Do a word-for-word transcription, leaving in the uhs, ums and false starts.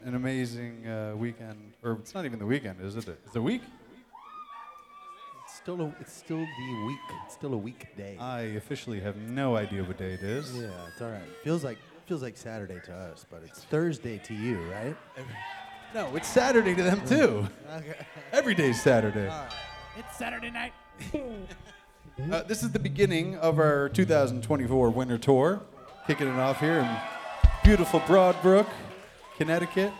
An amazing uh, weekend, or it's not even the weekend, is it? It's the week? It's still a, it's still the week. It's still a weekday. I officially have no idea what day it is. Yeah, it's all right. Feels like feels like Saturday to us, but it's Thursday to you, right? No, it's Saturday to them too. Okay. Every day's Saturday. It's Saturday night. Uh, this is the beginning of our two thousand twenty-four winter tour. Kicking it off here in beautiful Broadbrook, Connecticut.